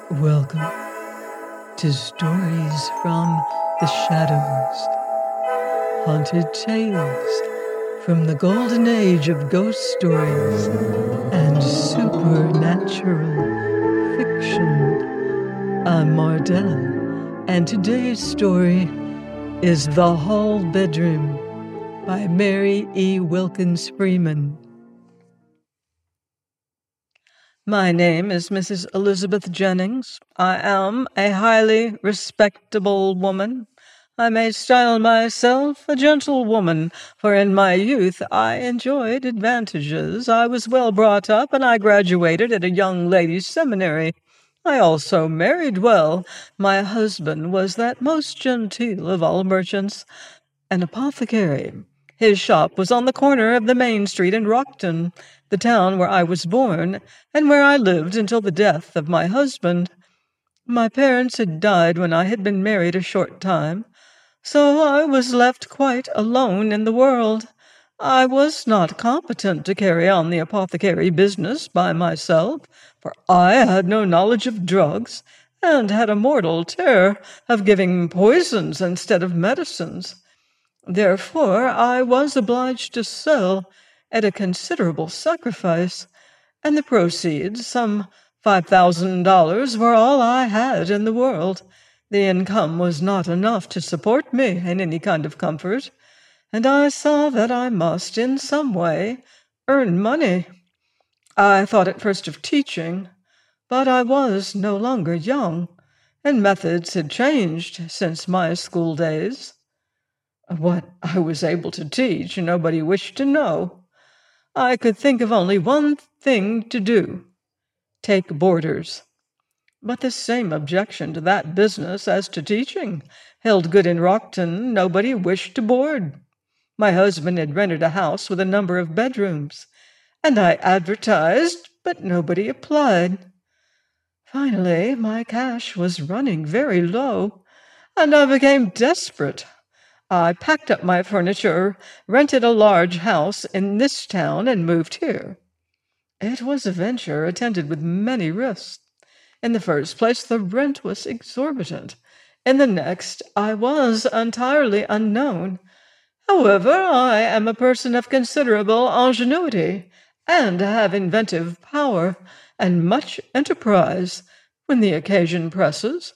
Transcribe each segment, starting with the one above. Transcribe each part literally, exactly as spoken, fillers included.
Welcome to Stories from the Shadows, haunted tales from the golden age of ghost stories and supernatural fiction. I'm Mardell, and today's story is The Hall Bedroom by Mary E. Wilkins Freeman. My name is Missus Elizabeth Jennings. I am a highly respectable woman. I may style myself a gentlewoman, for in my youth I enjoyed advantages. I was well brought up, and I graduated at a young ladies' seminary. I also married well. My husband was that most genteel of all merchants, an apothecary. His shop was on the corner of the main street in Rockton, the town where I was born, and where I lived until the death of my husband. My parents had died when I had been married a short time, so I was left quite alone in the world. I was not competent to carry on the apothecary business by myself, for I had no knowledge of drugs, and had a mortal terror of giving poisons instead of medicines. Therefore, I was obliged to sell at a considerable sacrifice, and the proceeds, some five thousand dollars, were all I had in the world. The income was not enough to support me in any kind of comfort, and I saw that I must, in some way, earn money. I thought at first of teaching, but I was no longer young, and methods had changed since my school days. What I was able to teach, nobody wished to know. I could think of only one thing to do: take boarders. But the same objection to that business as to teaching held good in Rockton. Nobody wished to board. My husband had rented a house with a number of bedrooms, and I advertised, but nobody applied. Finally, my cash was running very low, and I became desperate. I packed up my furniture, rented a large house in this town, and moved here. It was a venture attended with many risks. In the first place, the rent was exorbitant. In the next, I was entirely unknown. However, I am a person of considerable ingenuity, and have inventive power, and much enterprise when the occasion presses.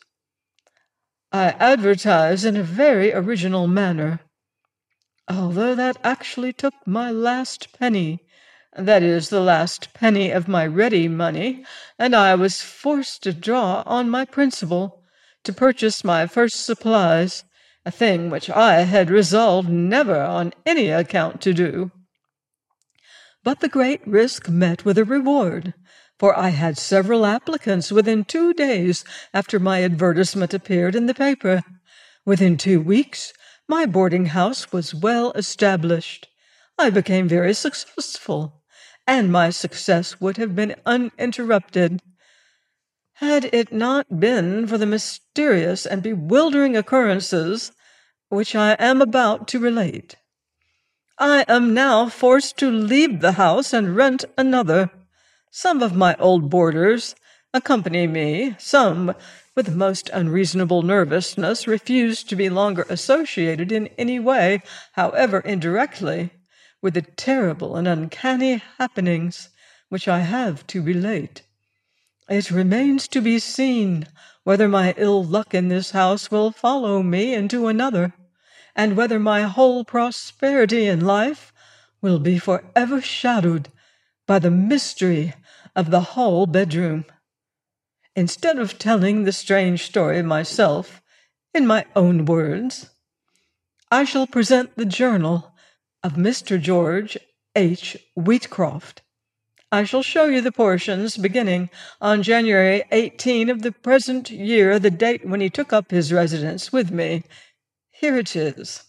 I advertise in a very original manner, although that actually took my last penny, that is, the last penny of my ready money, and I was forced to draw on my principal to purchase my first supplies, a thing which I had resolved never on any account to do. But the great risk met with a reward, for I had several applicants within two days after my advertisement appeared in the paper. Within two weeks, my boarding-house was well established. I became very successful, and my success would have been uninterrupted had it not been for the mysterious and bewildering occurrences which I am about to relate. I am now forced to leave the house and rent another. Some of my old boarders accompany me. Some, with the most unreasonable nervousness, refuse to be longer associated in any way, however indirectly, with the terrible and uncanny happenings which I have to relate. It remains to be seen whether my ill luck in this house will follow me into another, and whether my whole prosperity in life will be forever shadowed by the mystery of the hall bedroom. Instead of telling the strange story myself in my own words, I shall present the journal of Mister George H. Wheatcroft. I shall show you the portions beginning on January eighteenth of the present year, the date when he took up his residence with me. Here it is.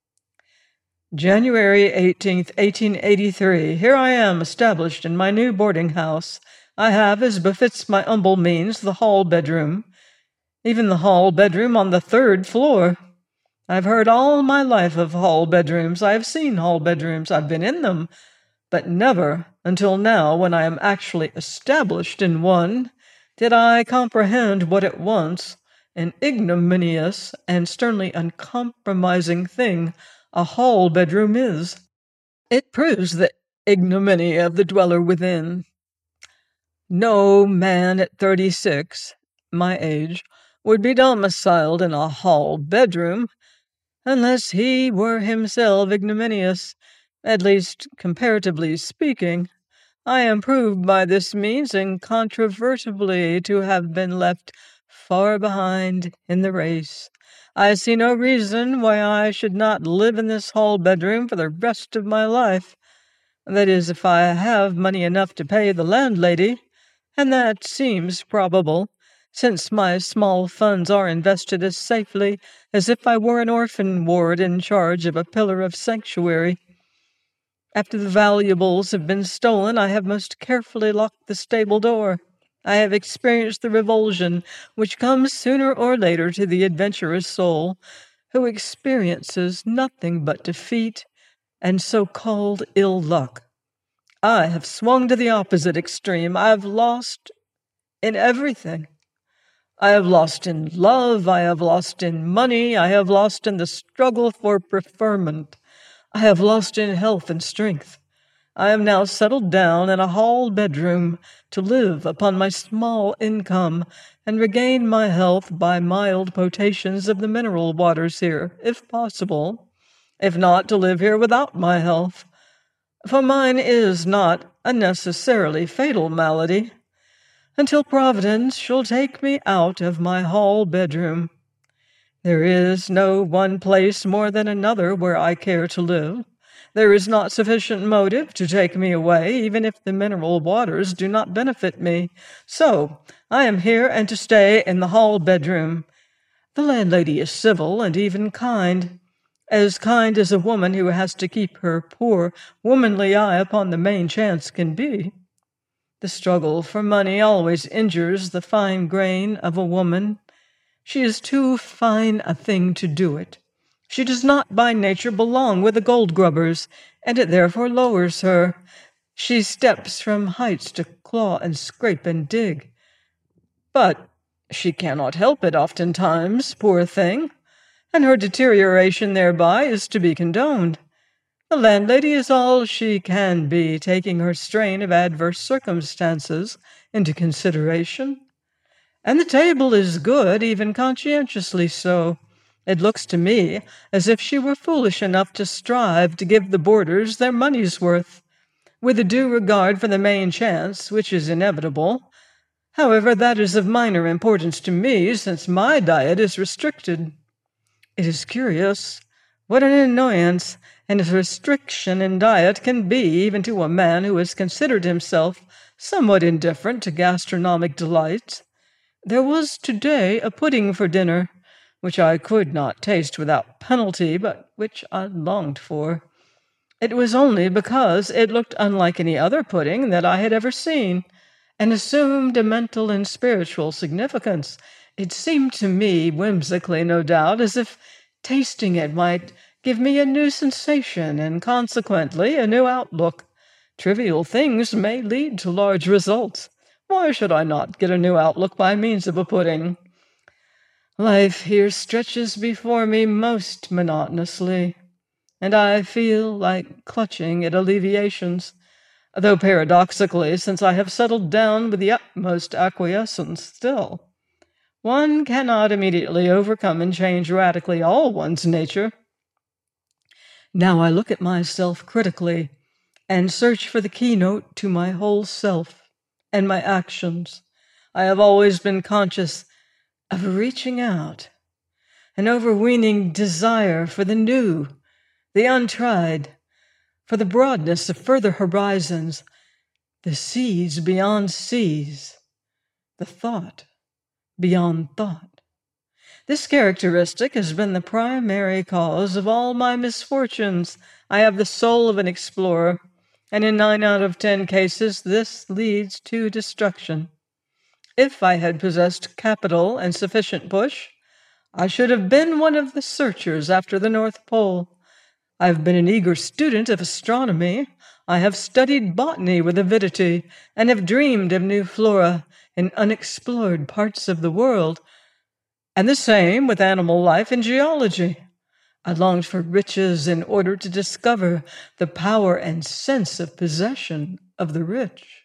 January eighteenth, eighteen eighty-three. Here I am, established in my new boarding-house. I have, as befits my humble means, the hall bedroom, even the hall bedroom on the third floor. I've heard all my life of hall bedrooms. I have seen hall bedrooms. I've been in them, but never until now, when I am actually established in one, did I comprehend what at once an ignominious and sternly uncompromising thing a hall bedroom is. It proves the ignominy of the dweller within. No man at thirty-six, my age, would be domiciled in a hall bedroom unless he were himself ignominious, at least comparatively speaking. I am proved by this means incontrovertibly to have been left far behind in the race. I see no reason why I should not live in this hall bedroom for the rest of my life. That is, if I have money enough to pay the landlady, and that seems probable, since my small funds are invested as safely as if I were an orphan ward in charge of a pillar of sanctuary. After the valuables have been stolen, I have most carefully locked the stable door. I have experienced the revulsion which comes sooner or later to the adventurous soul, who experiences nothing but defeat and so-called ill luck. I have swung to the opposite extreme. I have lost in everything. I have lost in love, I have lost in money, I have lost in the struggle for preferment. I have lost in health and strength. I am now settled down in a hall bedroom to live upon my small income and regain my health by mild potations of the mineral waters here, if possible, if not to live here without my health. For mine is not a necessarily fatal malady, until Providence shall take me out of my hall bedroom. There is no one place more than another where I care to live. There is not sufficient motive to take me away, even if the mineral waters do not benefit me. So I am here and to stay in the hall bedroom. The landlady is civil and even kind, as kind as a woman who has to keep her poor womanly eye upon the main chance can be. The struggle for money always injures the fine grain of a woman. She is too fine a thing to do it. She does not by nature belong with the gold grubbers, and it therefore lowers her. She steps from heights to claw and scrape and dig. But she cannot help it oftentimes, poor thing, and her deterioration thereby is to be condoned. The landlady is all she can be, taking her strain of adverse circumstances into consideration. And the table is good, even conscientiously so. It looks to me as if she were foolish enough to strive to give the boarders their money's worth, with a due regard for the main chance, which is inevitable. However, that is of minor importance to me, since my diet is restricted. It is curious what an annoyance and restriction in diet can be even to a man who has considered himself somewhat indifferent to gastronomic delights. There was to-day a pudding for dinner, which I could not taste without penalty, but which I longed for. It was only because it looked unlike any other pudding that I had ever seen, and assumed a mental and spiritual significance. It seemed to me, whimsically no doubt, as if tasting it might give me a new sensation, and consequently a new outlook. Trivial things may lead to large results. Why should I not get a new outlook by means of a pudding? Life here stretches before me most monotonously, and I feel like clutching at alleviations, though paradoxically, since I have settled down with the utmost acquiescence still, one cannot immediately overcome and change radically all one's nature. Now I look at myself critically and search for the keynote to my whole self and my actions. I have always been conscious of reaching out, an overweening desire for the new, the untried, for the broadness of further horizons, the seas beyond seas, the thought beyond thought. This characteristic has been the primary cause of all my misfortunes. I have the soul of an explorer, and in nine out of ten cases this leads to destruction. If I had possessed capital and sufficient push, I should have been one of the searchers after the North Pole. I have been an eager student of astronomy. I have studied botany with avidity, and have dreamed of new flora in unexplored parts of the world, and the same with animal life and geology. I longed for riches in order to discover the power and sense of possession of the rich.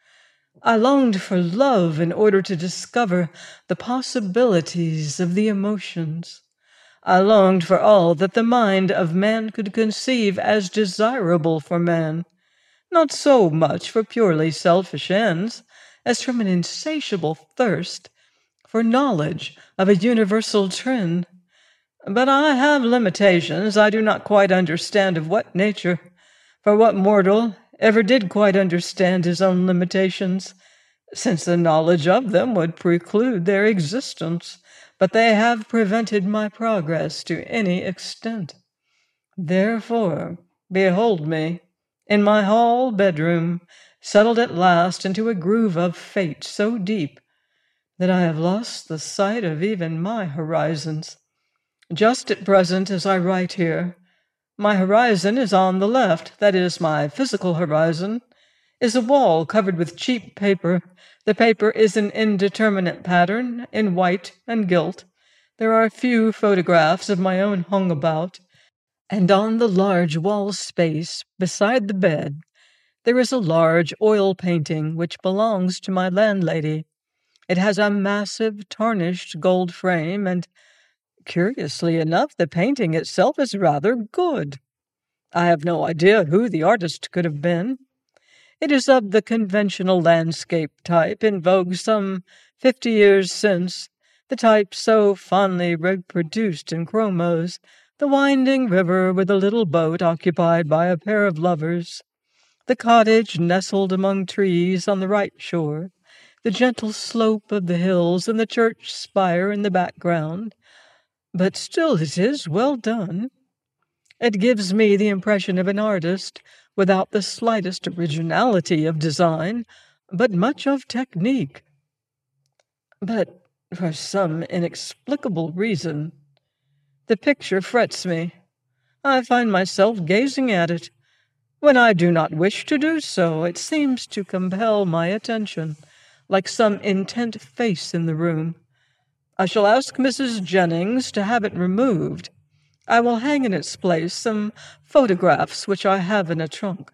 I longed for love in order to discover the possibilities of the emotions. I longed for all that the mind of man could conceive as desirable for man, not so much for purely selfish ends as from an insatiable thirst for knowledge of a universal trend. But I have limitations I do not quite understand of what nature, for what mortal ever did quite understand his own limitations, since the knowledge of them would preclude their existence, but they have prevented my progress to any extent. Therefore, behold me, in my hall bedroom, settled at last into a groove of fate so deep that I have lost the sight of even my horizons. Just at present, as I write here, my horizon is on the left, that is, my physical horizon, is a wall covered with cheap paper. The paper is an indeterminate pattern, in white and gilt. There are a few photographs of my own hung about, and on the large wall space beside the bed there is a large oil painting which belongs to my landlady. It has a massive tarnished gold frame, and curiously enough, the painting itself is rather good. I have no idea who the artist could have been. It is of the conventional landscape type in vogue some fifty years since, the type so fondly reproduced in chromos, the winding river with a little boat occupied by a pair of lovers, the cottage nestled among trees on the right shore, the gentle slope of the hills and the church spire in the background. But still it is well done. It gives me the impression of an artist without the slightest originality of design, but much of technique. But for some inexplicable reason, the picture frets me. I find myself gazing at it. When I do not wish to do so, it seems to compel my attention, like some intent face in the room. I shall ask Missus Jennings to have it removed. I will hang in its place some photographs which I have in a trunk.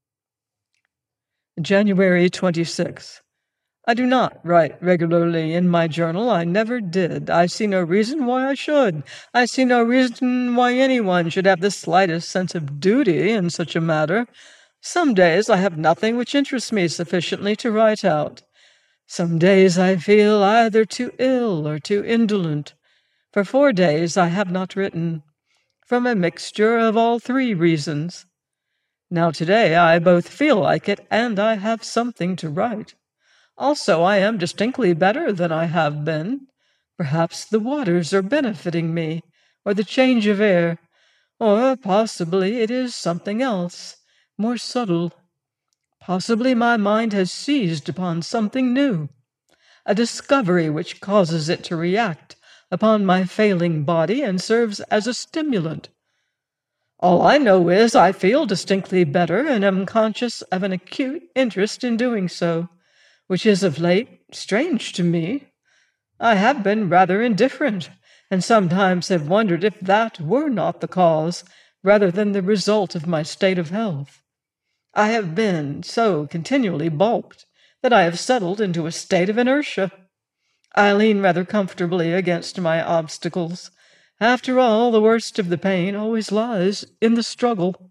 January twenty-sixth. I do not write regularly in my journal. I never did. I see no reason why I should. I see no reason why anyone should have the slightest sense of duty in such a matter. Some days I have nothing which interests me sufficiently to write out. Some days I feel either too ill or too indolent. For four days I have not written, from a mixture of all three reasons. Now today I both feel like it, and I have something to write. Also, I am distinctly better than I have been. Perhaps the waters are benefiting me, or the change of air, or possibly it is something else, more subtle. Possibly my mind has seized upon something new, a discovery which causes it to react upon my failing body and serves as a stimulant. All I know is I feel distinctly better and am conscious of an acute interest in doing so, which is of late strange to me. I have been rather indifferent, and sometimes have wondered if that were not the cause, rather than the result of my state of health. I have been so continually balked that I have settled into a state of inertia. I lean rather comfortably against my obstacles. After all, the worst of the pain always lies in the struggle.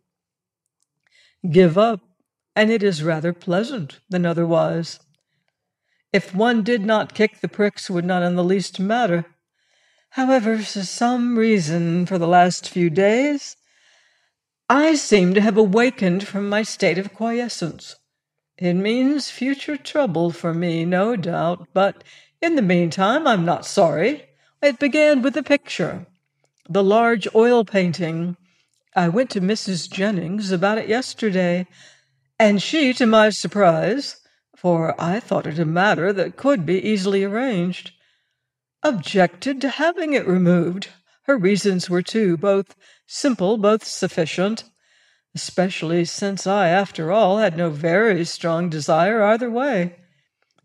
Give up, and it is rather pleasant than otherwise. If one did not kick, the pricks would not in the least matter. However, for some reason, for the last few days, I seem to have awakened from my state of quiescence. It means future trouble for me, no doubt, but in the meantime I'm not sorry. It began with the picture, the large oil painting. I went to Missus Jennings about it yesterday, and she, to my surprise, for I thought it a matter that could be easily arranged, objected to having it removed. Her reasons were two, both simple, both sufficient, especially since I, after all, had no very strong desire either way.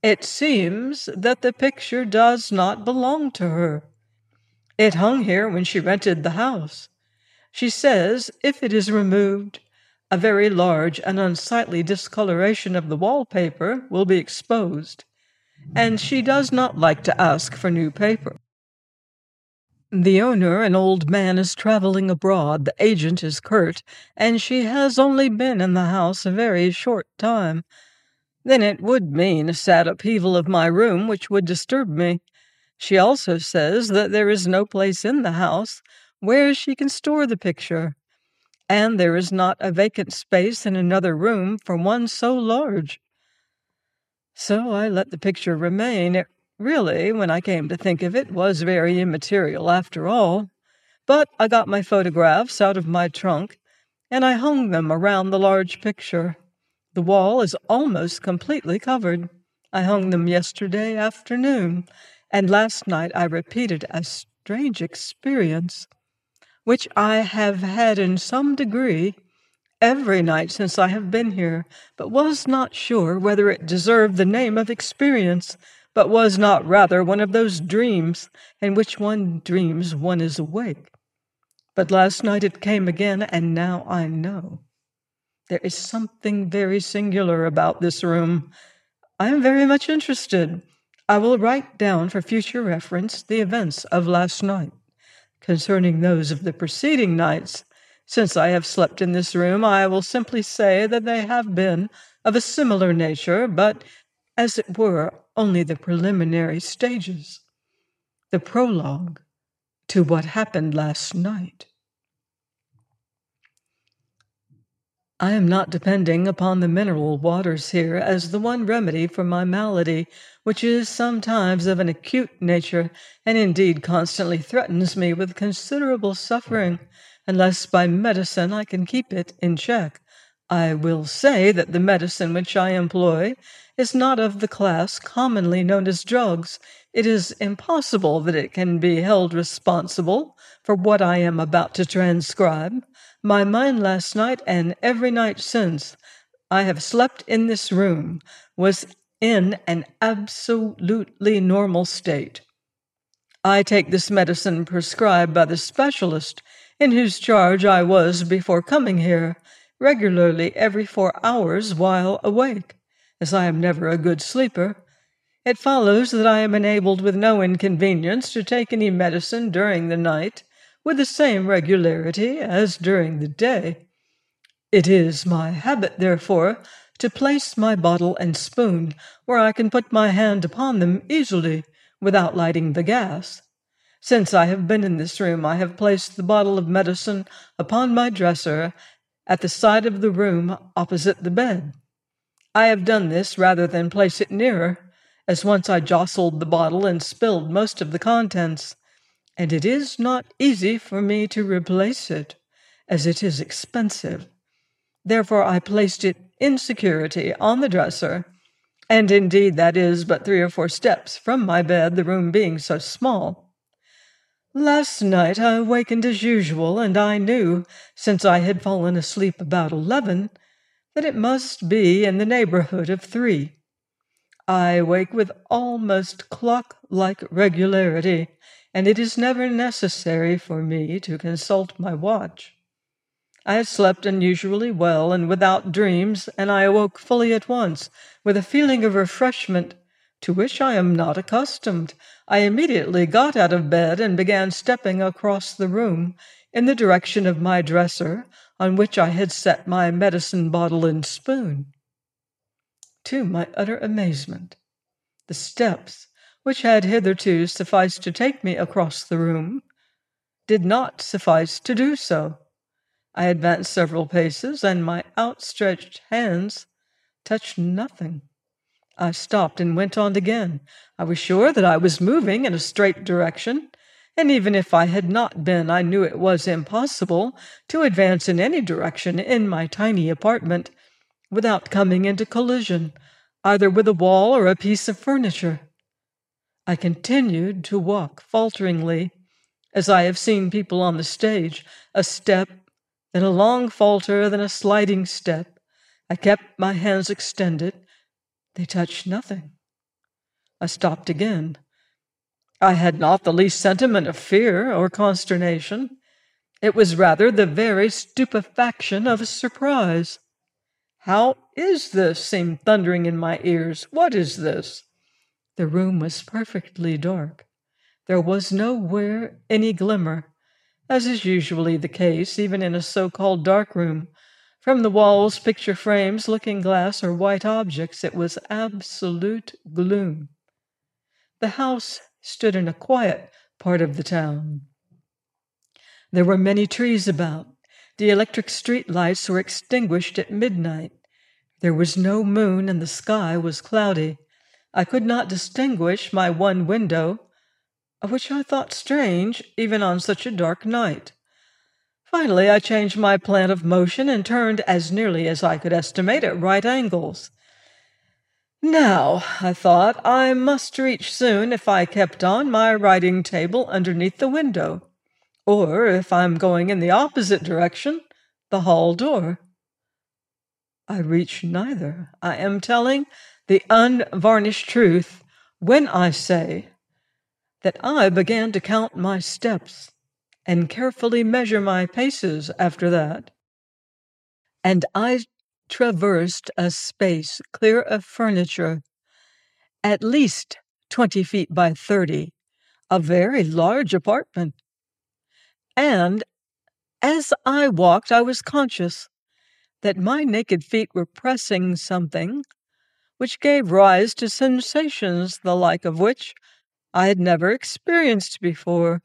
It seems that the picture does not belong to her. It hung here when she rented the house. She says if it is removed, a very large and unsightly discoloration of the wallpaper will be exposed, and she does not like to ask for new paper. The owner, an old man, is traveling abroad. The agent is curt, and she has only been in the house a very short time. Then it would mean a sad upheaval of my room, which would disturb me. She also says that there is no place in the house where she can store the picture, and there is not a vacant space in another room for one so large. So I let the picture remain. It really, when I came to think of it, was very immaterial after all. But I got my photographs out of my trunk, and I hung them around the large picture. The wall is almost completely covered. I hung them yesterday afternoon, and last night I repeated a strange experience, which I have had in some degree every night since I have been here, but was not sure whether it deserved the name of experience, but was not rather one of those dreams in which one dreams one is awake. But last night it came again, and now I know. There is something very singular about this room. I am very much interested. I will write down for future reference the events of last night. Concerning those of the preceding nights, since I have slept in this room, I will simply say that they have been of a similar nature, but, as it were, only the preliminary stages, the prologue to what happened last night. I am not depending upon the mineral waters here as the one remedy for my malady, which is sometimes of an acute nature, and indeed constantly threatens me with considerable suffering, unless by medicine I can keep it in check. I will say that the medicine which I employ is not of the class commonly known as drugs. It is impossible that it can be held responsible for what I am about to transcribe. My mind last night and every night since I have slept in this room was in an absolutely normal state. I take this medicine prescribed by the specialist in whose charge I was before coming here, regularly every four hours while awake, as I am never a good sleeper. It follows that I am enabled with no inconvenience to take any medicine during the night with the same regularity as during the day. It is my habit, therefore, to place my bottle and spoon where I can put my hand upon them easily without lighting the gas. Since I have been in this room, I have placed the bottle of medicine upon my dresser at the side of the room opposite the bed. I have done this rather than place it nearer, as once I jostled the bottle and spilled most of the contents, and it is not easy for me to replace it, as it is expensive. Therefore I placed it in security on the dresser, and indeed that is but three or four steps from my bed, the room being so small. Last night I awakened as usual, and I knew, since I had fallen asleep about eleven, that it must be in the neighborhood of three. I wake with almost clock-like regularity, and it is never necessary for me to consult my watch. I had slept unusually well and without dreams, and I awoke fully at once, with a feeling of refreshment to which I am not accustomed. I immediately got out of bed and began stepping across the room in the direction of my dresser, on which I had set my medicine bottle and spoon. To my utter amazement, the steps, which had hitherto sufficed to take me across the room, did not suffice to do so. I advanced several paces, and my outstretched hands touched nothing. I stopped and went on again. I was sure that I was moving in a straight direction, and even if I had not been, I knew it was impossible to advance in any direction in my tiny apartment without coming into collision, either with a wall or a piece of furniture. I continued to walk falteringly, as I have seen people on the stage, a step, then a long falter, then a sliding step. I kept my hands extended. They touched nothing. I stopped again. I had not the least sentiment of fear or consternation. It was rather the very stupefaction of surprise. "How is this?" seemed thundering in my ears. "What is this?" The room was perfectly dark. There was nowhere any glimmer, as is usually the case even in a so-called dark room. From the walls, picture frames, looking-glass, or white objects, it was absolute gloom. The house stood in a quiet part of the town. There were many trees about. The electric street lights were extinguished at midnight. There was no moon, and the sky was cloudy. I could not distinguish my one window, which I thought strange, even on such a dark night. Finally, I changed my plan of motion and turned, as nearly as I could estimate, at right angles. Now, I thought, I must reach soon, if I kept on, my writing table underneath the window, or, if I'm going in the opposite direction, the hall door. I reached neither. I am telling the unvarnished truth when I say that I began to count my steps and carefully measure my paces after that. And I traversed a space clear of furniture, at least twenty feet by thirty, a very large apartment. And as I walked, I was conscious that my naked feet were pressing something which gave rise to sensations the like of which I had never experienced before.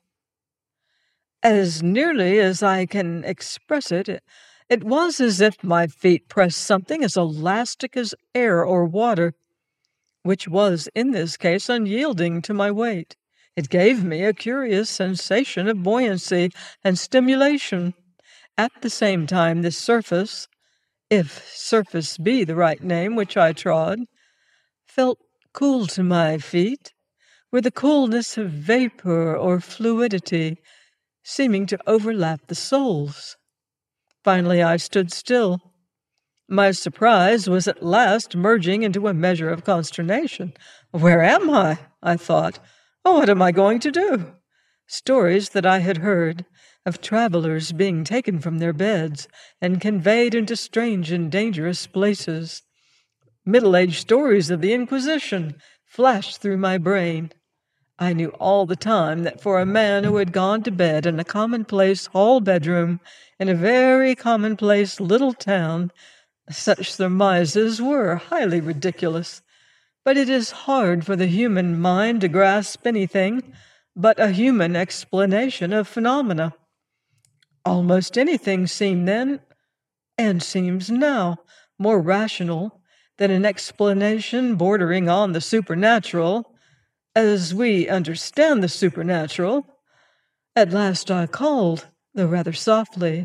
As nearly as I can express it, it, it was as if my feet pressed something as elastic as air or water, which was, in this case, unyielding to my weight. It gave me a curious sensation of buoyancy and stimulation. At the same time, this surface, if surface be the right name which I trod, felt cool to my feet, with the coolness of vapor or fluidity, seeming to overlap the soles. Finally, I stood still. My surprise was at last merging into a measure of consternation. "Where am I?" I thought. "Oh, what am I going to do?" Stories that I had heard of travelers being taken from their beds and conveyed into strange and dangerous places, middle-aged stories of the Inquisition, flashed through my brain. I knew all the time that for a man who had gone to bed in a commonplace hall bedroom in a very commonplace little town, such surmises were highly ridiculous. But it is hard for the human mind to grasp anything but a human explanation of phenomena. Almost anything seemed then, and seems now, more rational than an explanation bordering on the supernatural, as we understand the supernatural. At last I called, though rather softly.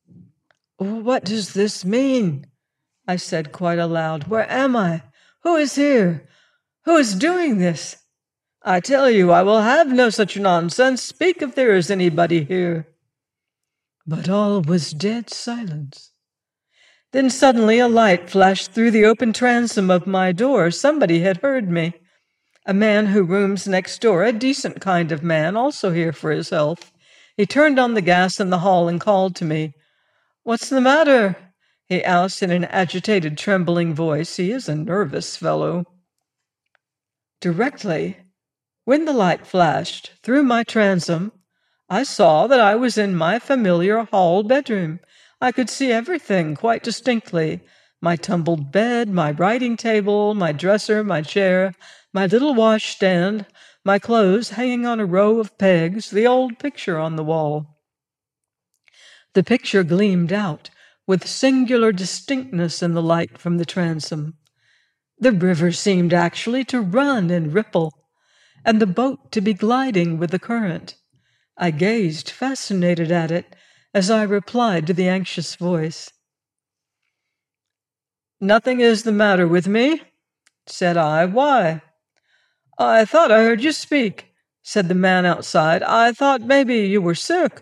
"What does this mean?" I said quite aloud. "Where am I? Who is here? Who is doing this? I tell you I will have no such nonsense. Speak if there is anybody here." But all was dead silence. Then suddenly a light flashed through the open transom of my door. Somebody had heard me. A man who rooms next door, a decent kind of man, also here for his health. He turned on the gas in the hall and called to me. "What's the matter?" he asked in an agitated, trembling voice. He is a nervous fellow. Directly, when the light flashed through my transom, I saw that I was in my familiar hall bedroom. I could see everything quite distinctly. My tumbled bed, my writing table, my dresser, my chair, my little washstand, my clothes hanging on a row of pegs, the old picture on the wall. The picture gleamed out with singular distinctness in the light from the transom. The river seemed actually to run and ripple, and the boat to be gliding with the current. I gazed, fascinated at it, as I replied to the anxious voice. "Nothing is the matter with me," said I. "Why?" "I thought I heard you speak," said the man outside. "I thought maybe you were sick."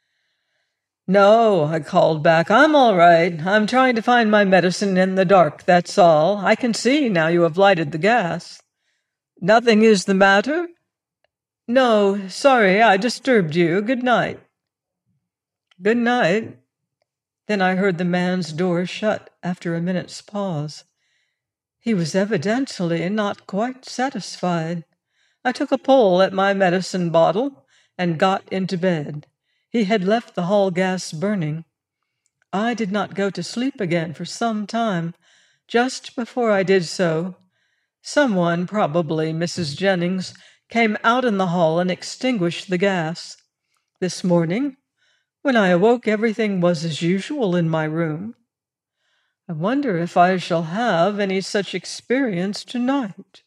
"No," I called back. "I'm all right. I'm trying to find my medicine in the dark, that's all. I can see now you have lighted the gas." Nothing is the matter? No, sorry I disturbed you. Good night. Good night. Then I heard the man's door shut after a minute's pause. He was evidently not quite satisfied. I took a pull at my medicine bottle and got into bed. He had left the hall gas burning. I did not go to sleep again for some time. Just before I did so, someone, probably Missus Jennings, came out in the hall and extinguished the gas. This morning, when I awoke, everything was as usual in my room. I wonder if I shall have any such experience tonight.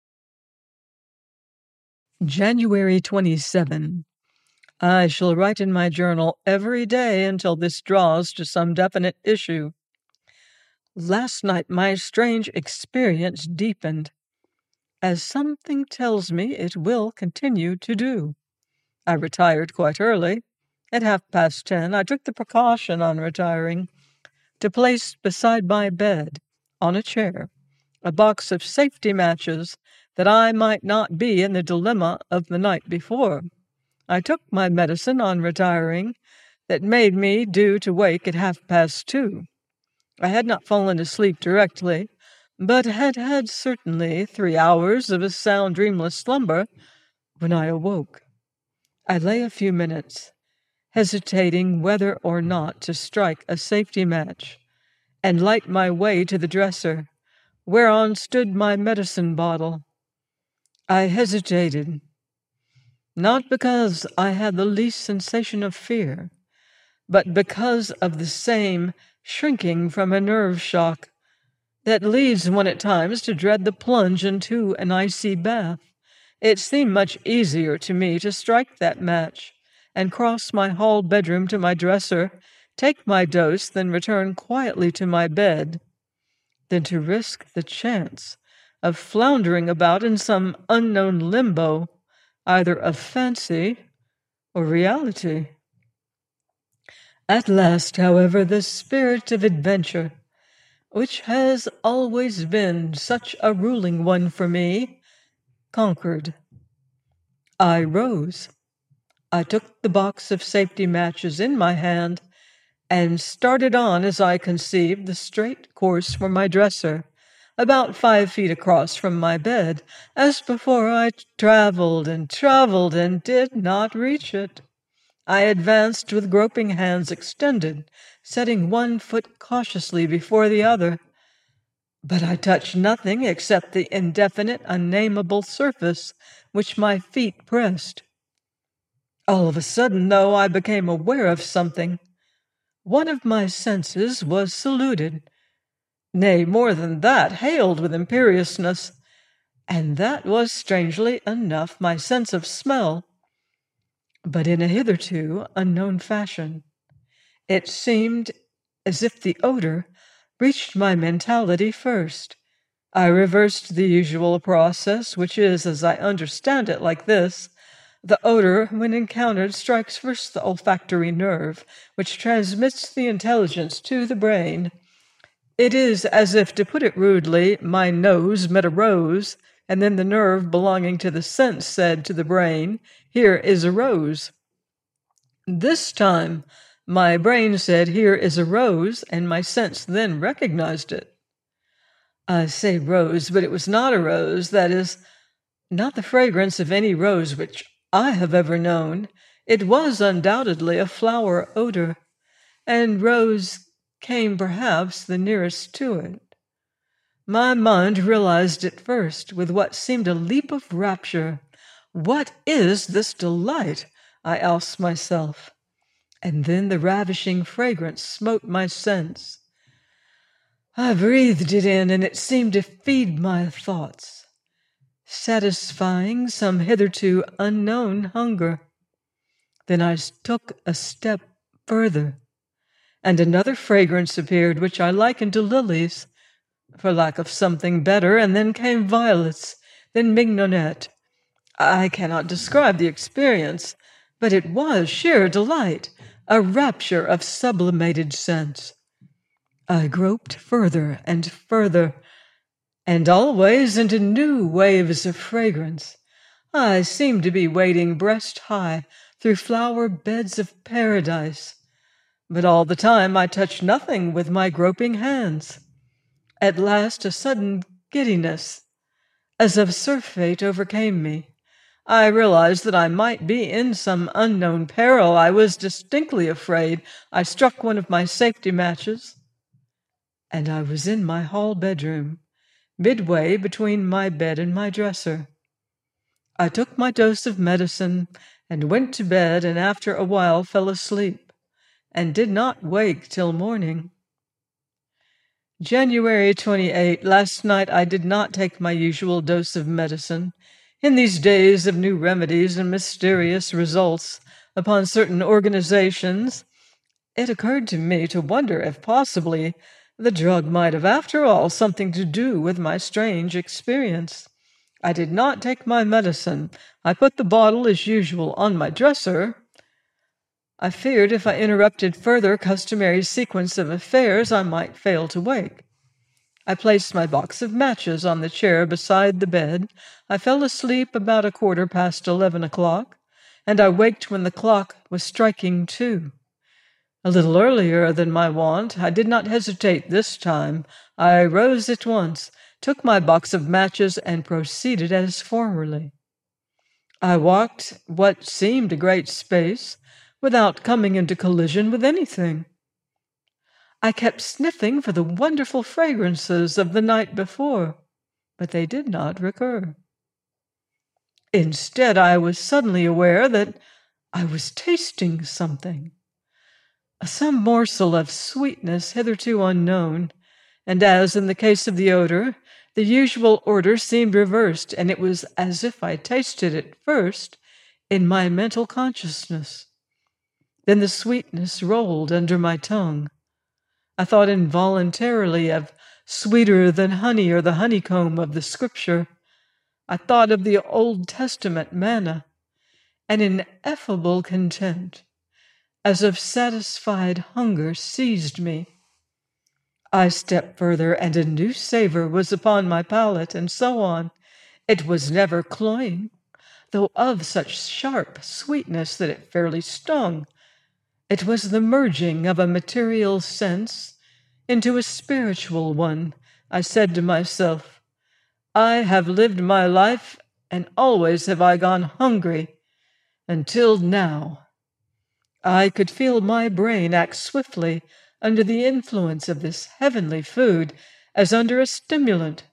January twenty-seventh. I shall write in my journal every day until this draws to some definite issue. Last night my strange experience deepened, as something tells me it will continue to do. I retired quite early. At half past ten, I took the precaution on retiring to place beside my bed, on a chair, a box of safety matches, that I might not be in the dilemma of the night before. I took my medicine on retiring that made me due to wake at half past two. I had not fallen asleep directly, but had had certainly three hours of a sound dreamless slumber when I awoke. I lay a few minutes, hesitating whether or not to strike a safety match and light my way to the dresser, whereon stood my medicine bottle. I hesitated, not because I had the least sensation of fear, but because of the same shrinking from a nerve shock that leads one at times to dread the plunge into an icy bath. It seemed much easier to me to strike that match and cross my hall bedroom to my dresser, take my dose, then return quietly to my bed, than to risk the chance of floundering about in some unknown limbo, either of fancy or reality. At last, however, the spirit of adventure, which has always been such a ruling one for me, conquered. I rose. I took the box of safety matches in my hand and started on, as I conceived, the straight course for my dresser, about five feet across from my bed. As before, I traveled and traveled and did not reach it. I advanced with groping hands extended, setting one foot cautiously before the other. But I touched nothing except the indefinite, unnameable surface which my feet pressed. All of a sudden, though, I became aware of something. One of my senses was saluted, nay, more than that, hailed with imperiousness, and that was, strangely enough, my sense of smell, but in a hitherto unknown fashion. It seemed as if the odor reached my mentality first. I reversed the usual process, which is, as I understand it, like this. The odor, when encountered, strikes first the olfactory nerve, which transmits the intelligence to the brain. It is as if, to put it rudely, my nose met a rose, and then the nerve belonging to the sense said to the brain, "Here is a rose." This time, my brain said, "Here is a rose," and my sense then recognized it. I say rose, but it was not a rose, that is, not the fragrance of any rose which I have ever known. It was undoubtedly a flower odor, and rose came perhaps the nearest to it. My mind realized it first with what seemed a leap of rapture. What is this delight? I asked myself. And then the ravishing fragrance smote my sense. I breathed it in, and it seemed to feed my thoughts, satisfying some hitherto unknown hunger. Then I took a step further, and another fragrance appeared, which I likened to lilies, for lack of something better, and then came violets, then mignonette. I cannot describe the experience, but it was sheer delight, a rapture of sublimated sense. I groped further and further, and always into new waves of fragrance. I seemed to be wading breast high through flower beds of paradise, but all the time I touched nothing with my groping hands. At last a sudden giddiness, as of surfeit, overcame me. I realized that I might be in some unknown peril. I was distinctly afraid. I struck one of my safety matches, and I was in my hall bedroom, midway between my bed and my dresser. I took my dose of medicine and went to bed, and after a while fell asleep, and did not wake till morning. January twenty-eighth. Last night I did not take my usual dose of medicine. In these days of new remedies and mysterious results upon certain organizations, it occurred to me to wonder if possibly the drug might have, after all, something to do with my strange experience. I did not take my medicine. I put the bottle, as usual, on my dresser. I feared if I interrupted further customary sequence of affairs, I might fail to wake. I placed my box of matches on the chair beside the bed. I fell asleep about a quarter past eleven o'clock, and I waked when the clock was striking two. A little earlier than my wont, I did not hesitate this time. I rose at once, took my box of matches, and proceeded as formerly. I walked what seemed a great space without coming into collision with anything. I kept sniffing for the wonderful fragrances of the night before, but they did not recur. Instead, I was suddenly aware that I was tasting something, some morsel of sweetness hitherto unknown, and as in the case of the odor, the usual order seemed reversed, and it was as if I tasted it first in my mental consciousness. Then the sweetness rolled under my tongue. I thought involuntarily of sweeter than honey or the honeycomb of the Scripture. I thought of the Old Testament manna. An ineffable content, as of satisfied hunger, seized me. I stepped further, and a new savor was upon my palate, and so on. It was never cloying, though of such sharp sweetness that it fairly stung. It was the merging of a material sense into a spiritual one. I said to myself, I have lived my life, and always have I gone hungry, until now. I could feel my brain act swiftly under the influence of this heavenly food, as under a stimulant.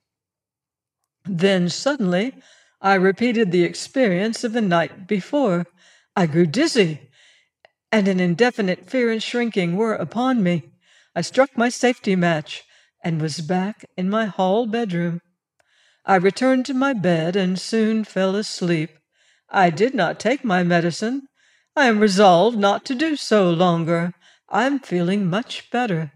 Then suddenly I repeated the experience of the night before. I grew dizzy, and an indefinite fear and shrinking were upon me. I struck my safety match, and was back in my hall bedroom. I returned to my bed, and soon fell asleep. I did not take my medicine. I am resolved not to do so longer. I am feeling much better.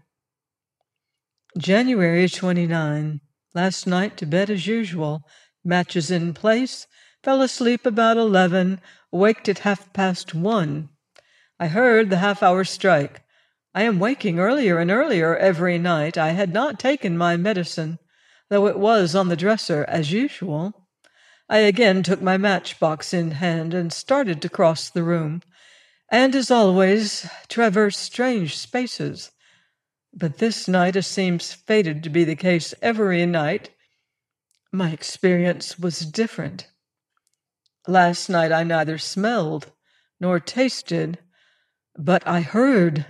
January twenty-ninth. Last night to bed as usual. Matches in place. Fell asleep about eleven. Waked at half past one. I heard the half-hour strike. I am waking earlier and earlier every night. I had not taken my medicine, though it was on the dresser as usual. I again took my matchbox in hand and started to cross the room, and, as always, traversed strange spaces. But this night, as seems fated to be the case every night, my experience was different. Last night I neither smelled nor tasted, but I heard.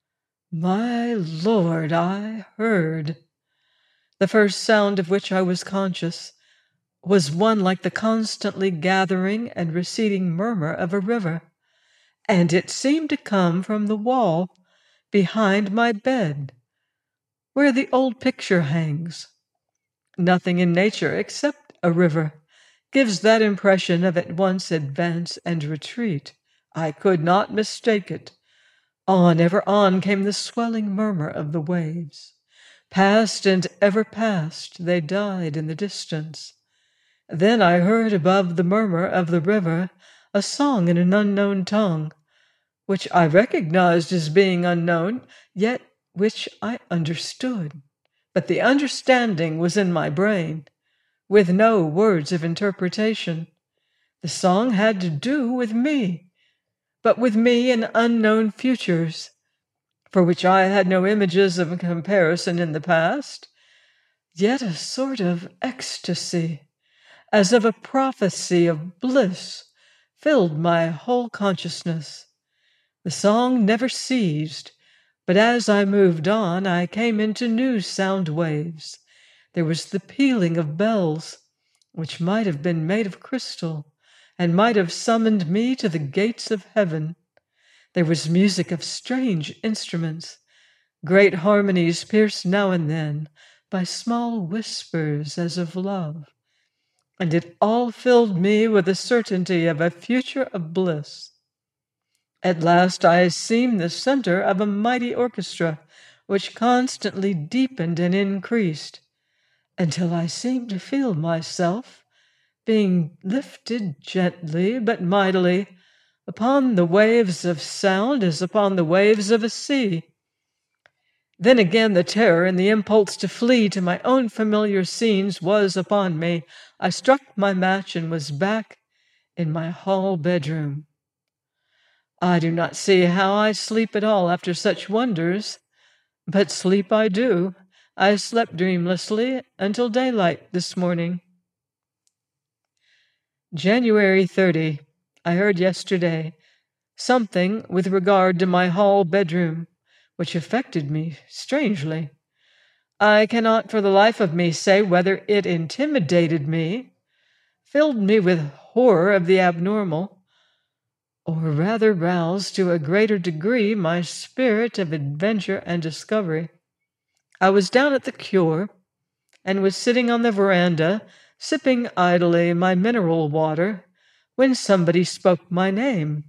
My Lord, I heard. The first sound of which I was conscious was one like the constantly gathering and receding murmur of a river, and it seemed to come from the wall behind my bed, where the old picture hangs. Nothing in nature, except a river, gives that impression of at once advance and retreat. I could not mistake it. On, ever on, came the swelling murmur of the waves. Past and ever past, they died in the distance. Then I heard above the murmur of the river a song in an unknown tongue, which I recognized as being unknown, yet which I understood. but the understanding was in my brain, with no words of interpretation. The song had to do with me, but with me in unknown futures, for which I had no images of comparison in the past, yet a sort of ecstasy, as of a prophecy of bliss, filled my whole consciousness. The song never ceased, but as I moved on, I came into new sound waves. There was the pealing of bells, which might have been made of crystal, and might have summoned me to the gates of heaven. There was music of strange instruments, great harmonies pierced now and then by small whispers as of love, and it all filled me with the certainty of a future of bliss. At last I seemed the center of a mighty orchestra, which constantly deepened and increased, until I seemed to feel myself being lifted gently but mightily upon the waves of sound as upon the waves of a sea. Then again the terror and the impulse to flee to my own familiar scenes was upon me. I struck my match and was back in my hall bedroom. I do not see how I sleep at all after such wonders, but sleep I do. I slept dreamlessly until daylight this morning. January thirtieth. I heard yesterday something with regard to my hall bedroom, which affected me strangely. I cannot for the life of me say whether it intimidated me, filled me with horror of the abnormal, or rather roused to a greater degree my spirit of adventure and discovery. I was down at the Cure, and was sitting on the veranda, sipping idly my mineral water, when somebody spoke my name.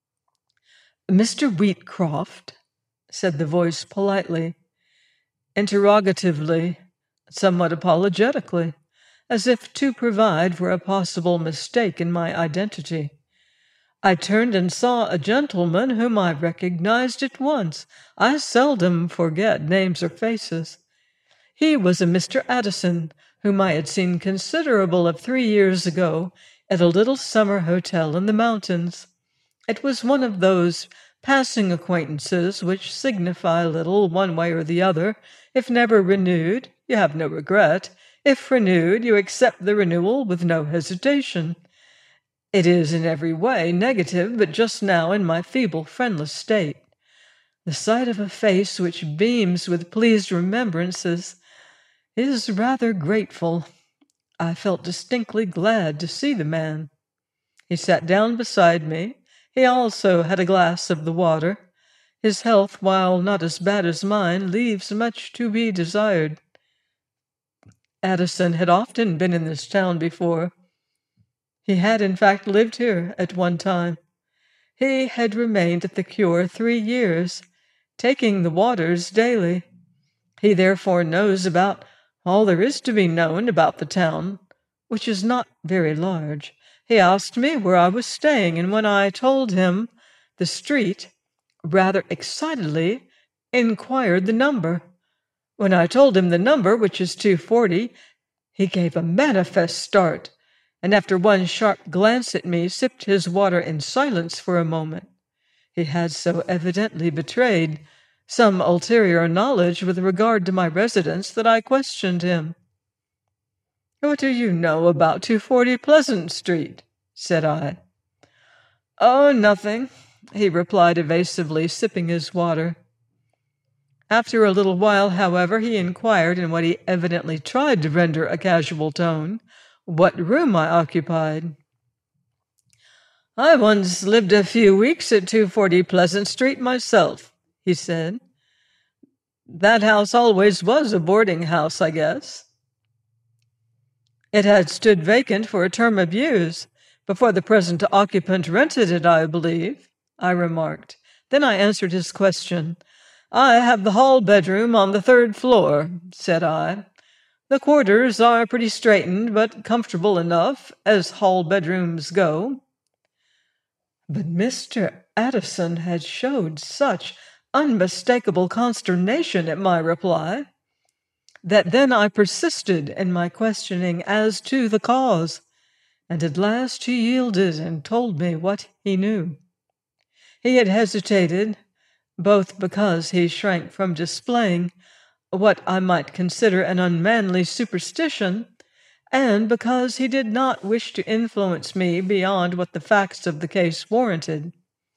"Mister Wheatcroft?" said the voice politely, interrogatively, somewhat apologetically, as if to provide for a possible mistake in my identity. I turned and saw a gentleman whom I recognized at once. I seldom forget names or faces. He was a Mister Addison, whom I had seen considerable of three years ago at a little summer hotel in the mountains. It was one of those passing acquaintances which signify little one way or the other. If never renewed, you have no regret. If renewed, you accept the renewal with no hesitation. It is in every way negative, but just now, in my feeble, friendless state, the sight of a face which beams with pleased remembrances is rather grateful. I felt distinctly glad to see the man. He sat down beside me. He also had a glass of the water. His health, while not as bad as mine, leaves much to be desired. Addison had often been in this town before. He had, in fact, lived here at one time. He had remained at the Cure three years, taking the waters daily. He therefore knows about all there is to be known about the town, which is not very large. He asked me where I was staying, and when I told him the street, rather excitedly inquired the number. When I told him the number, which is two forty, he gave a manifest start, and after one sharp glance at me, sipped his water in silence for a moment. He had so evidently betrayed some ulterior knowledge with regard to my residence that I questioned him. "What do you know about two forty Pleasant Street?" said I. "Oh, nothing," he replied evasively, sipping his water. After a little while, however, he inquired, in what he evidently tried to render a casual tone, what room I occupied. "I once lived a few weeks at two forty Pleasant Street myself," he said. "That house always was a boarding house, I guess." "It had stood vacant for a term of years, before the present occupant rented it, I believe," I remarked. Then I answered his question. "I have the hall bedroom on the third floor," said I. "The quarters are pretty straitened, but comfortable enough, as hall bedrooms go." But Mister Addison had showed such unmistakable consternation at my reply that then I persisted in my questioning as to the cause, and at last he yielded and told me what he knew. He had hesitated, both because he shrank from displaying what I might consider an unmanly superstition, and because he did not wish to influence me beyond what the facts of the case warranted.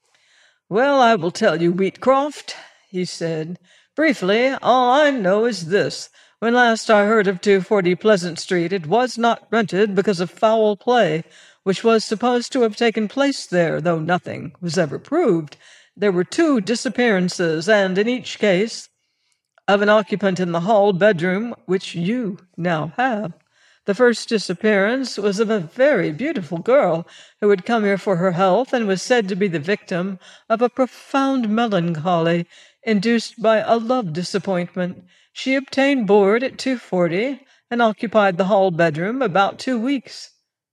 "Well, I will tell you, Wheatcroft," he said. "Briefly, all I know is this. When last I heard of two forty Pleasant Street, it was not rented because of foul play, which was supposed to have taken place there, though nothing was ever proved. There were two disappearances, and in each case of an occupant in the hall bedroom which you now have. The first disappearance was of a very beautiful girl who had come here for her health and was said to be the victim of a profound melancholy induced by a love disappointment. She obtained board at two forty and occupied the hall bedroom about two weeks.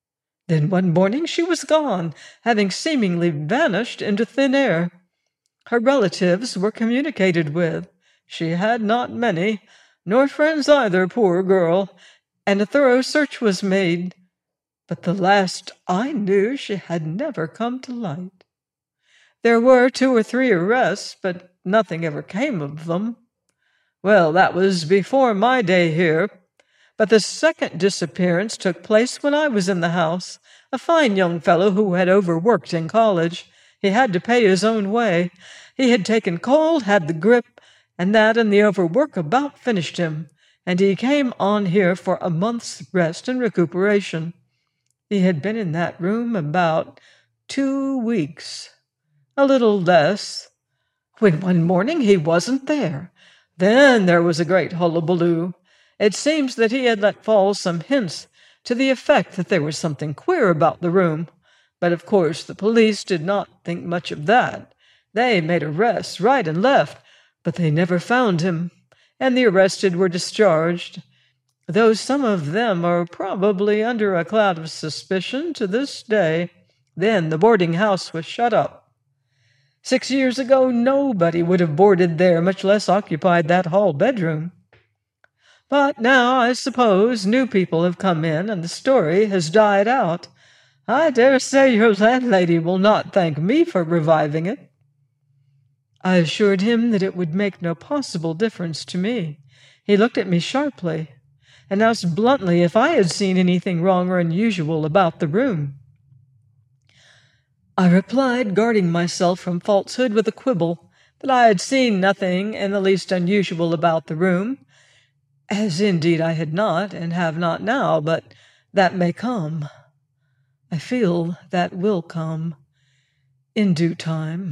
Then one morning she was gone, having seemingly vanished into thin air. Her relatives were communicated with. She had not many, nor friends either, poor girl, and a thorough search was made, but the last I knew she had never come to light. There were two or three arrests, but nothing ever came of them. Well, that was before my day here, but the second disappearance took place when I was in the house. A fine young fellow who had overworked in college. He had to pay his own way. He had taken cold, had the grip, and that and the overwork about finished him, and he came on here for a month's rest and recuperation. He had been in that room about two weeks, a little less, when one morning he wasn't there. Then there was a great hullabaloo. It seems that he had let fall some hints to the effect that there was something queer about the room, but of course the police did not think much of that. They made arrests right and left, but they never found him, and the arrested were discharged, though some of them are probably under a cloud of suspicion to this day. Then the boarding house was shut up. Six years ago nobody would have boarded there, much less occupied that hall bedroom. But now, I suppose, new people have come in, and the story has died out. I dare say your landlady will not thank me for reviving it." I assured him that it would make no possible difference to me. He looked at me sharply, and asked bluntly if I had seen anything wrong or unusual about the room. I replied, guarding myself from falsehood with a quibble, that I had seen nothing in the least unusual about the room, as indeed I had not, and have not now, but that may come. I feel that will come, in due time.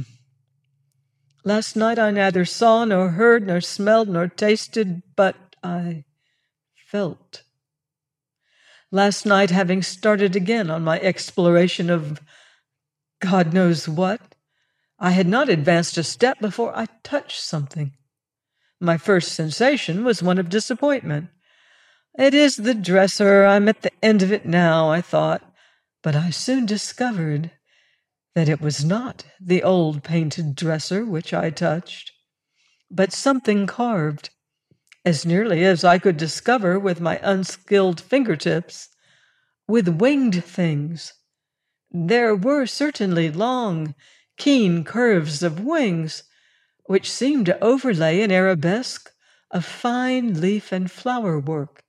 Last night I neither saw, nor heard, nor smelled, nor tasted, but I felt. Last night, having started again on my exploration of God knows what, I had not advanced a step before I touched something. My first sensation was one of disappointment. It is the dresser. I'm at the end of it now, I thought, but I soon discovered that it was not the old painted dresser which I touched, but something carved, as nearly as I could discover with my unskilled fingertips, with winged things. There were certainly long, keen curves of wings, which seemed to overlay an arabesque of fine leaf and flower work.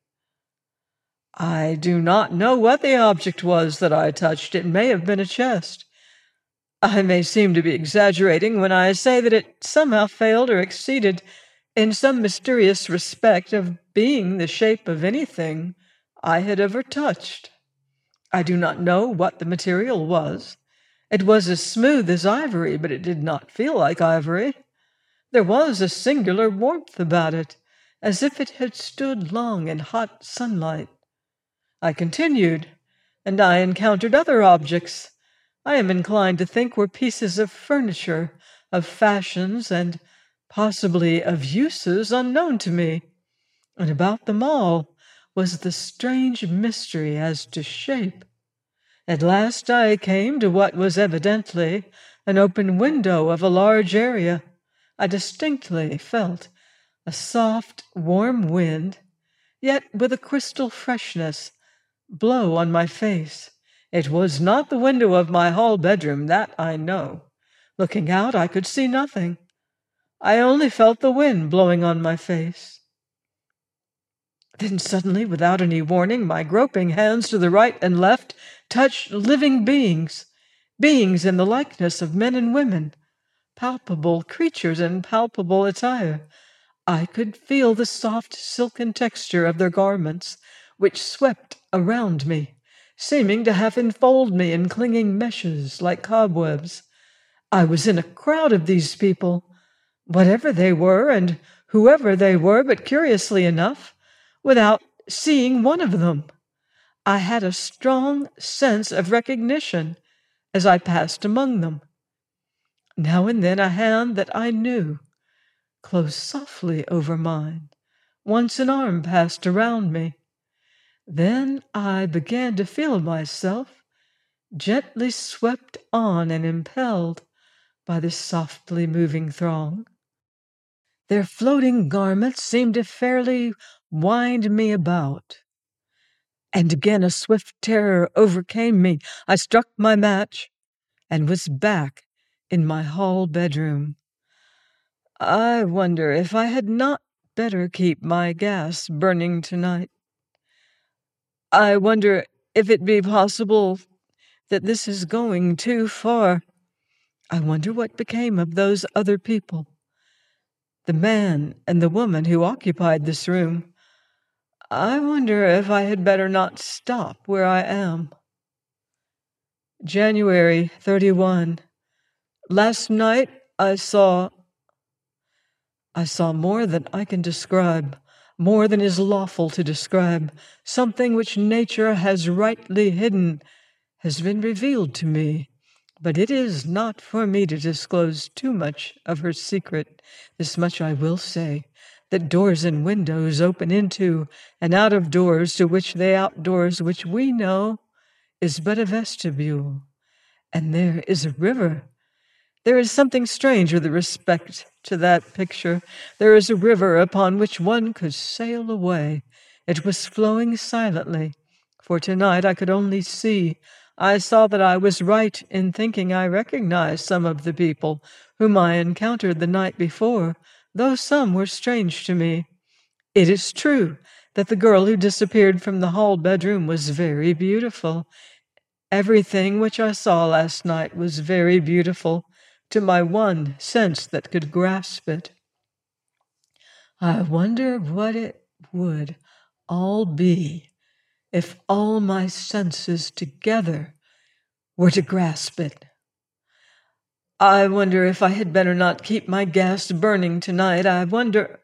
I do not know what the object was that I touched. It may have been a chest. I may seem to be exaggerating when I say that it somehow failed or exceeded in some mysterious respect of being the shape of anything I had ever touched. I do not know what the material was. It was as smooth as ivory, but it did not feel like ivory. There was a singular warmth about it, as if it had stood long in hot sunlight. I continued, and I encountered other objects I am inclined to think were pieces of furniture, of fashions, and possibly of uses unknown to me, and about them all was the strange mystery as to shape. At last I came to what was evidently an open window of a large area. I distinctly felt a soft, warm wind, yet with a crystal freshness, blow on my face. It was not the window of my hall bedroom, that I know. Looking out, I could see nothing. I only felt the wind blowing on my face. Then suddenly, without any warning, my groping hands to the right and left touched living beings, beings in the likeness of men and women, palpable creatures in palpable attire. I could feel the soft silken texture of their garments, which swept around me, seeming to half enfold me in clinging meshes like cobwebs. I was in a crowd of these people, whatever they were and whoever they were, but curiously enough, without seeing one of them, I had a strong sense of recognition as I passed among them. Now and then a hand that I knew closed softly over mine. Once an arm passed around me. Then I began to feel myself gently swept on and impelled by this softly moving throng. Their floating garments seemed to fairly wind me about. And again a swift terror overcame me. I struck my match and was back in my hall bedroom. I wonder if I had not better keep my gas burning tonight. I wonder if it be possible that this is going too far. I wonder what became of those other people. The man and the woman who occupied this room. I wonder if I had better not stop where I am. January thirty-first. Last night I saw... I saw more than I can describe, more than is lawful to describe. Something which nature has rightly hidden has been revealed to me. But it is not for me to disclose too much of her secret. This much I will say, that doors and windows open into and out of doors to which the outdoors which we know is but a vestibule. And there is a river. There is something strange with respect to that picture. There is a river upon which one could sail away. It was flowing silently, for tonight I could only see. I saw that I was right in thinking I recognized some of the people whom I encountered the night before, though some were strange to me. It is true that the girl who disappeared from the hall bedroom was very beautiful. Everything which I saw last night was very beautiful to my one sense that could grasp it. I wonder what it would all be if all my senses together were to grasp it. I wonder if I had better not keep my gas burning tonight. I wonder...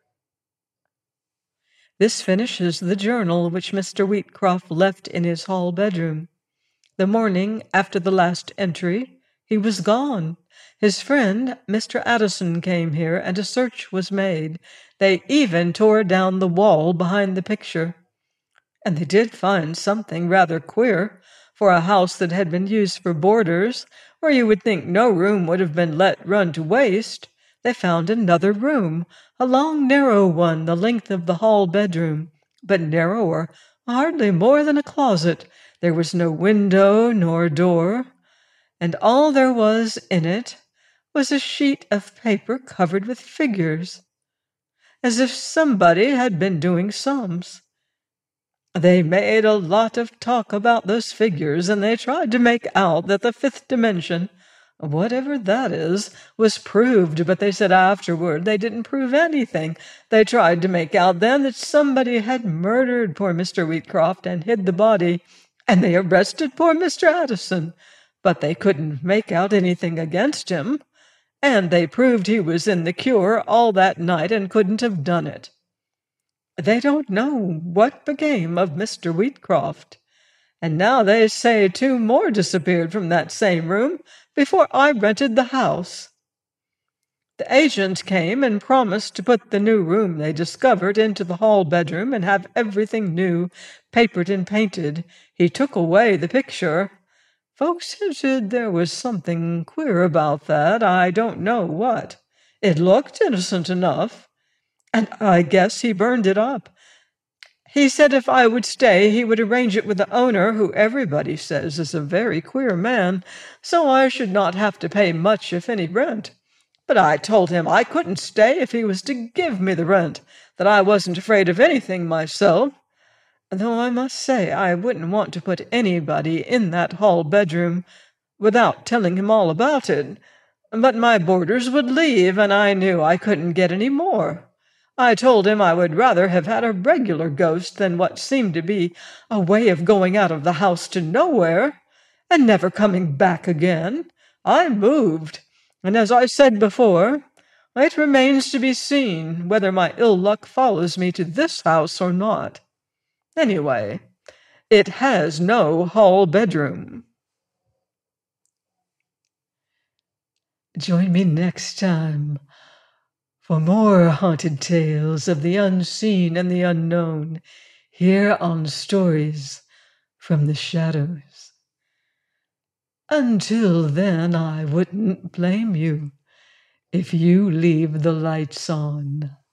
This finishes the journal which Mister Wheatcroft left in his hall bedroom. The morning after the last entry, he was gone. His friend, Mister Addison, came here, and a search was made. They even tore down the wall behind the picture. And they did find something rather queer for a house that had been used for boarders, where you would think no room would have been let run to waste. They found another room, a long, narrow one, the length of the hall bedroom, but narrower, hardly more than a closet. There was no window nor door, and all there was in it was a sheet of paper covered with figures, as if somebody had been doing sums. They made a lot of talk about those figures, and they tried to make out that the fifth dimension, whatever that is, was proved, but they said afterward they didn't prove anything. They tried to make out then that somebody had murdered poor Mister Wheatcroft and hid the body, and they arrested poor Mister Addison, but they couldn't make out anything against him, and they proved he was in the cure all that night and couldn't have done it. They don't know what became of Mister Wheatcroft, and now they say two more disappeared from that same room before I rented the house. The agent came and promised to put the new room they discovered into the hall bedroom and have everything new, papered and painted. He took away the picture. Folks said there was something queer about that. I don't know what. It looked innocent enough, and I guess he burned it up. He said if I would stay, he would arrange it with the owner, who everybody says is a very queer man, so I should not have to pay much, if any, rent. But I told him I couldn't stay if he was to give me the rent, that I wasn't afraid of anything myself, though I must say I wouldn't want to put anybody in that hall bedroom without telling him all about it. But my boarders would leave, and I knew I couldn't get any more. I told him I would rather have had a regular ghost than what seemed to be a way of going out of the house to nowhere, and never coming back again. I moved, and as I said before, it remains to be seen whether my ill luck follows me to this house or not. Anyway, it has no hall bedroom. Join me next time for more haunted tales of the unseen and the unknown here on Stories from the Shadows. Until then, I wouldn't blame you if you leave the lights on.